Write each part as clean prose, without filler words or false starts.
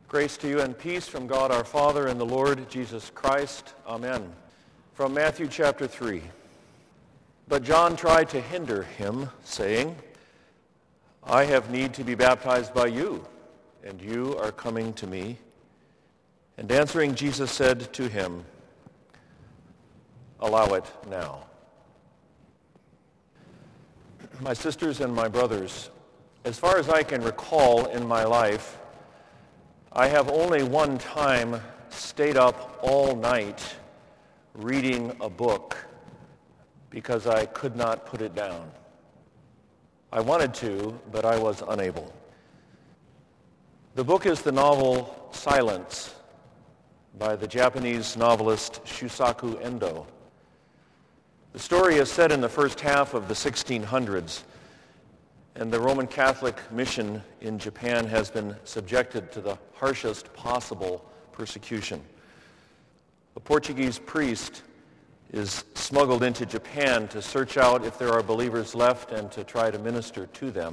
Grace to you and peace from God our Father and the Lord Jesus Christ. Amen. From Matthew chapter 3. But John tried to hinder him, saying, I have need to be baptized by you, and you are coming to me. And answering, Jesus said to him, Allow it now. My sisters and my brothers, as far as I can recall in my life, I have only one time stayed up all night reading a book because I could not put it down. I wanted to, but I was unable. The book is the novel Silence by the Japanese novelist Shusaku Endo. The story is set in the first half of the 1600s, and the Roman Catholic mission in Japan has been subjected to the harshest possible persecution. A Portuguese priest is smuggled into Japan to search out if there are believers left and to try to minister to them.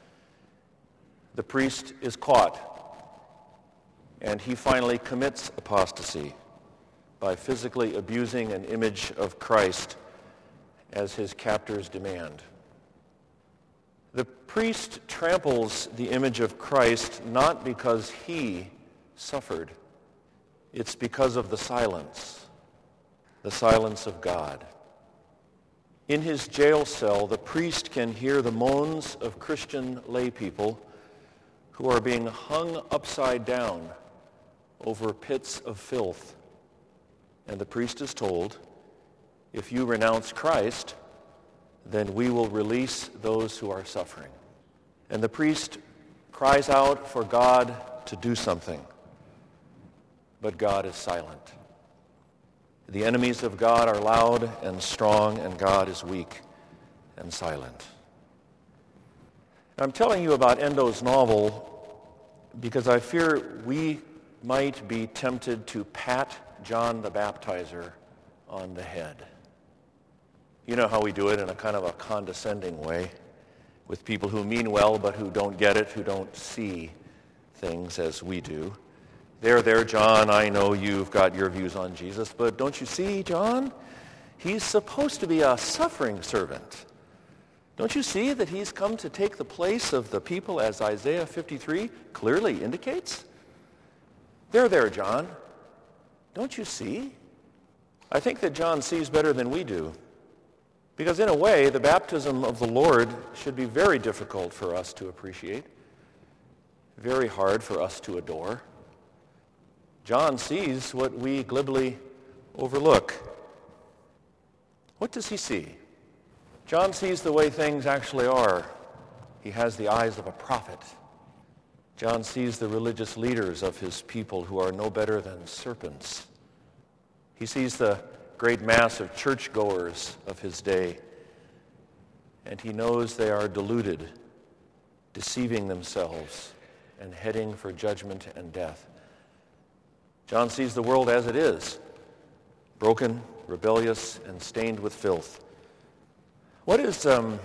The priest is caught, and he finally commits apostasy by physically abusing an image of Christ as his captors demand. The priest tramples the image of Christ not because he suffered. It's because of the silence of God. In his jail cell, the priest can hear the moans of Christian lay people who are being hung upside down over pits of filth. And the priest is told, if you renounce Christ, then we will release those who are suffering. And the priest cries out for God to do something, but God is silent. The enemies of God are loud and strong, and God is weak and silent. I'm telling you about Endo's novel because I fear we might be tempted to pat John the Baptizer on the head. You know how we do it in a kind of a condescending way with people who mean well but who don't get it, who don't see things as we do. There, John, I know you've got your views on Jesus, but don't you see, John? He's supposed to be a suffering servant. Don't you see that he's come to take the place of the people as Isaiah 53 clearly indicates? There, John. Don't you see? I think that John sees better than we do. Because in a way, the baptism of the Lord should be very difficult for us to appreciate, very hard for us to adore. John sees what we glibly overlook. What does he see? John sees the way things actually are. He has the eyes of a prophet. John sees the religious leaders of his people who are no better than serpents. He sees the great mass of churchgoers of his day, and he knows they are deluded, deceiving themselves, and heading for judgment and death. John sees the world as it is, broken, rebellious, and stained with filth. What is our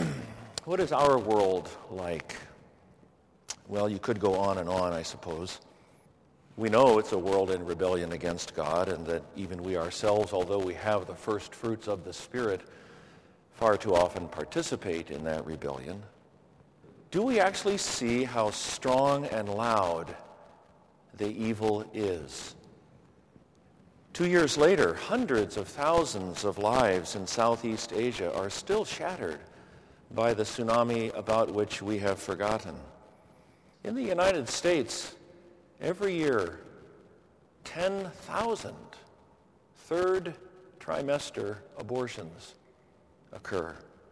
world like? Well, you could go on and on, I suppose. We know it's a world in rebellion against God, and that even we ourselves, although we have the first fruits of the Spirit, far too often participate in that rebellion. Do we actually see how strong and loud the evil is? 2 years later, hundreds of thousands of lives in Southeast Asia are still shattered by the tsunami about which we have forgotten. In the United States, every year, 10,000 third trimester abortions occur.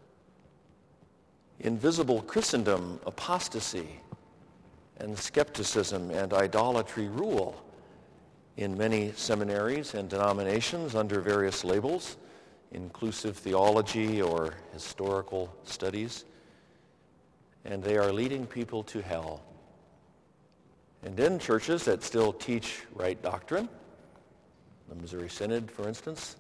In visible Christendom, apostasy and skepticism and idolatry rule in many seminaries and denominations under various labels, inclusive theology or historical studies, and they are leading people to hell. And in churches that still teach right doctrine, the Missouri Synod, for instance,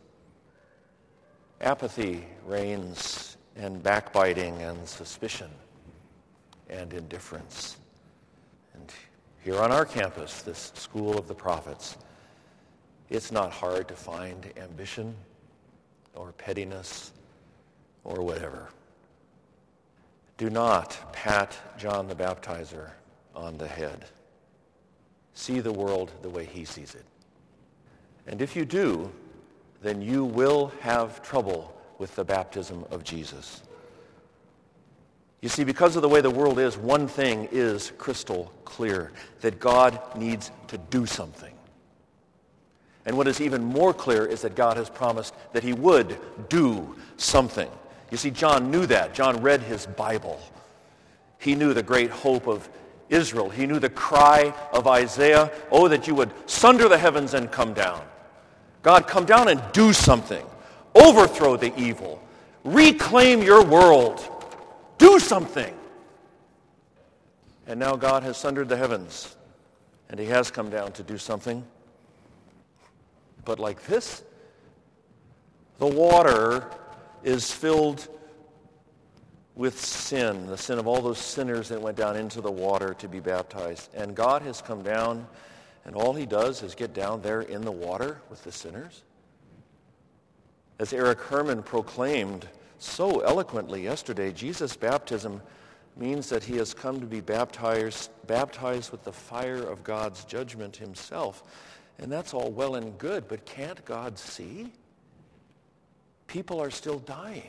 apathy reigns, and backbiting and suspicion and indifference. And here on our campus, this School of the Prophets, it's not hard to find ambition or pettiness or whatever. Do not pat John the Baptizer on the head. See the world the way he sees it. And if you do, then you will have trouble with the baptism of Jesus. You see, because of the way the world is, one thing is crystal clear, that God needs to do something. And what is even more clear is that God has promised that he would do something. You see, John knew that. John read his Bible. He knew the great hope of Israel. He knew the cry of Isaiah, oh, that you would sunder the heavens and come down. God, come down and do something. Overthrow the evil. Reclaim your world. Do something. And now God has sundered the heavens, and he has come down to do something. But like this, the water is filled with sin, the sin of all those sinners that went down into the water to be baptized. And God has come down, and all he does is get down there in the water with the sinners. As Eric Herman proclaimed so eloquently yesterday, Jesus' baptism means that he has come to be baptized with the fire of God's judgment himself. And that's all well and good, but can't God see? People are still dying.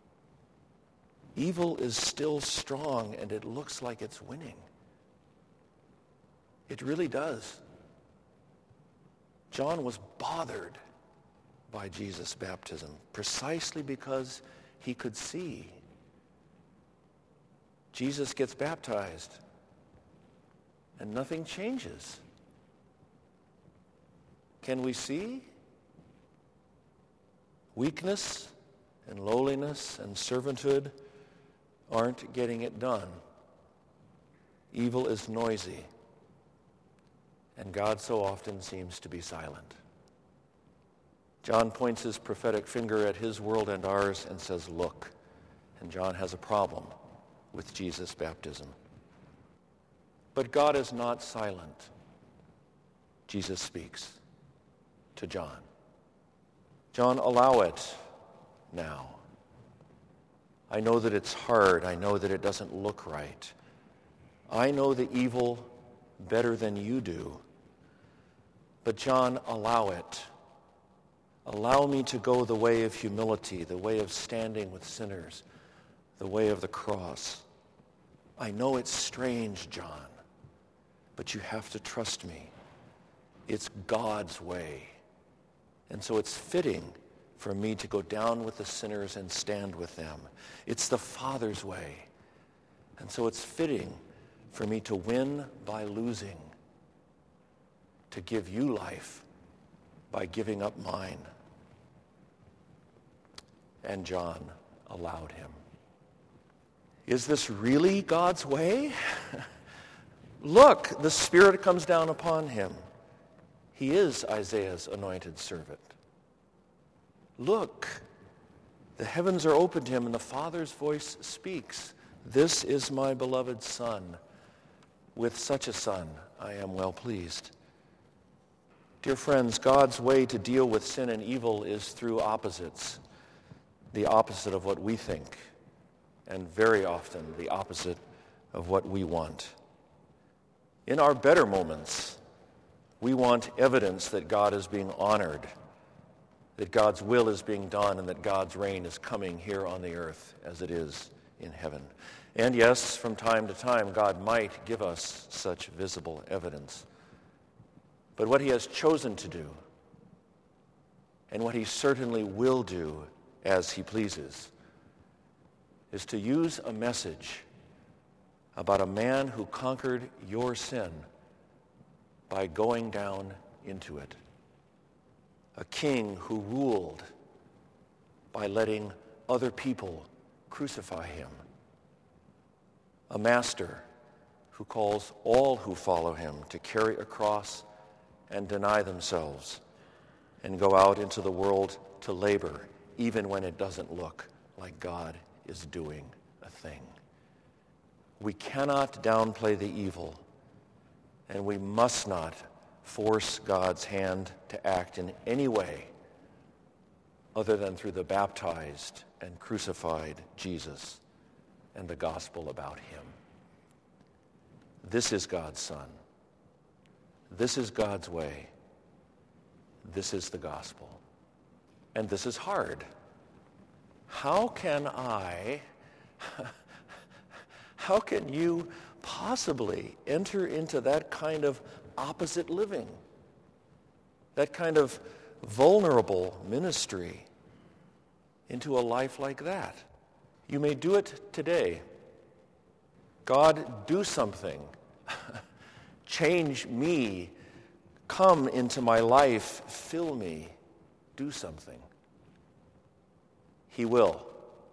Evil is still strong, and it looks like it's winning. It really does. John was bothered by Jesus' baptism precisely because he could see. Jesus gets baptized, and nothing changes. Can we see? Weakness and lowliness and servanthood aren't getting it done. Evil is noisy, and God so often seems to be silent. John points his prophetic finger at his world and ours and says, look. And John has a problem with Jesus' baptism. But God is not silent. Jesus speaks to John. John, allow it now. I know that it's hard. I know that it doesn't look right. I know the evil better than you do. But John, allow it. Allow me to go the way of humility, the way of standing with sinners, the way of the cross. I know it's strange, John, but you have to trust me. It's God's way. And so it's fitting for me to go down with the sinners and stand with them. It's the Father's way. And so it's fitting for me to win by losing, to give you life by giving up mine. And John allowed him. Is this really God's way? Look, the Spirit comes down upon him. He is Isaiah's anointed servant. Look, the heavens are opened to him, and the Father's voice speaks. This is my beloved Son. With such a Son, I am well pleased. Dear friends, God's way to deal with sin and evil is through opposites. The opposite of what we think, and very often the opposite of what we want. In our better moments, we want evidence that God is being honored, that God's will is being done, and that God's reign is coming here on the earth as it is in heaven. And yes, from time to time, God might give us such visible evidence. But what he has chosen to do, and what he certainly will do as he pleases, is to use a message about a man who conquered your sin by going down into it. A king who ruled by letting other people crucify him. A master who calls all who follow him to carry a cross and deny themselves and go out into the world to labor, even when it doesn't look like God is doing a thing. We cannot downplay the evil, And we must not force God's hand to act in any way other than through the baptized and crucified Jesus and the gospel about him. This is God's Son. This is God's way. This is the gospel. And this is hard. How can you possibly enter into that kind of opposite living, that kind of vulnerable ministry, into a life like that? You may do it today. God, do something. Change me. Come into my life. Fill me. Do something. He will.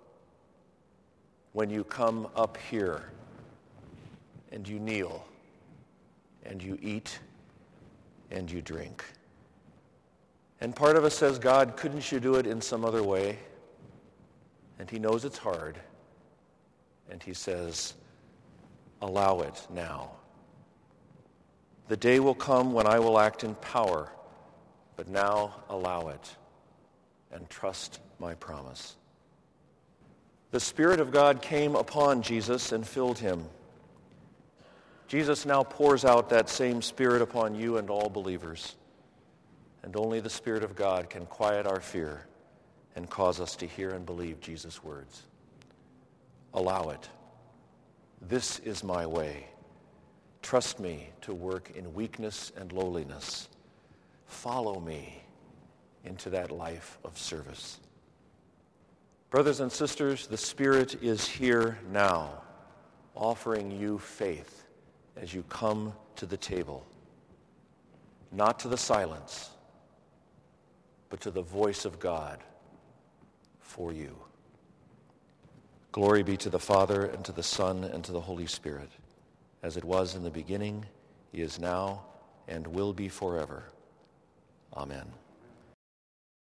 When you come up here and you kneel and you eat and you drink. And part of us says, God, couldn't you do it in some other way? And he knows it's hard. And he says, allow it now. The day will come when I will act in power, but now allow it and trust my promise. The Spirit of God came upon Jesus and filled him. Jesus now pours out that same Spirit upon you and all believers. And only the Spirit of God can quiet our fear and cause us to hear and believe Jesus' words. Allow it. This is my way. Trust me to work in weakness and lowliness. Follow me into that life of service. Brothers and sisters, the Spirit is here now, offering you faith as you come to the table, not to the silence, but to the voice of God for you. Glory be to the Father, and to the Son, and to the Holy Spirit, as it was in the beginning, is now, and will be forever. Amen.